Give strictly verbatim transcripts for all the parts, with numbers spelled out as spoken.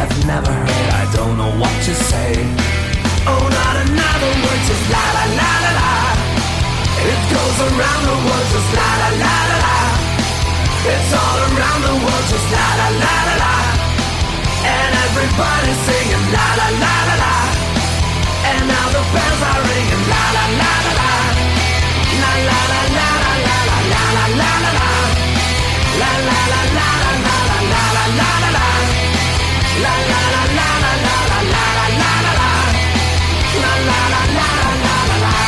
I've never heard. I don't know what to say. Oh, not another word, just la la la la la. It goes around the world, just la la la la la. It's all around the world, just la la la la la. And everybody's singing la la la la la. And now the bells are ringing la la la la la. La la la la la la la la la la la la. La la la la la la la la la la la la. La la la la la la la la la la la la. La la la la la la la.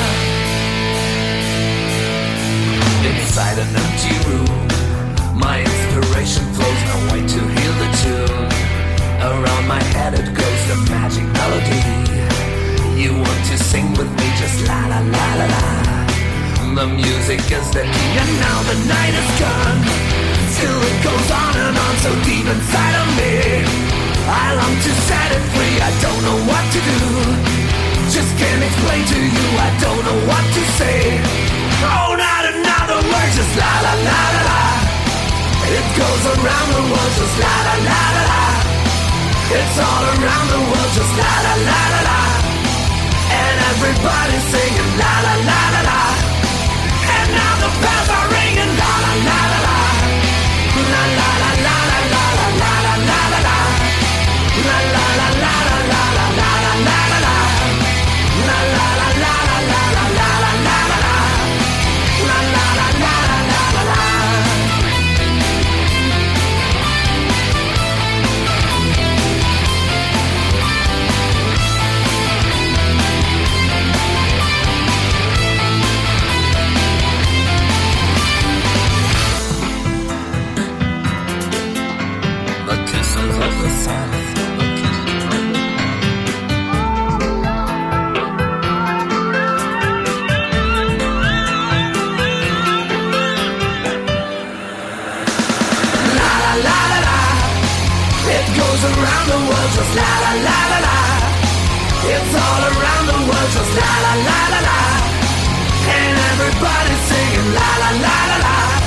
Inside an empty room, my inspiration flows, no way to hear the tune. Around my head it goes, the magic melody. You want to sing with me, just la la la la la. The music is the key and now the night is gone. Still it goes on and on so deep inside of me. I long to set it free, I don't know what to do. Just can't explain to you, I don't know what to say. Oh, not another word, just la la la la la. It goes around the world, just la la la la la. It's all around the world, just la la la la la. And everybody's singing la la la la la. And now the bells are ringing la la la la la. La la la la la la la la la la la la. La la la la la la la la la la la la. La la la la la la la la la la la la. La la la la la la la la. Around the world, just la la la la la. It's all around the world, just la la la la la. And everybody's singing la la la la la.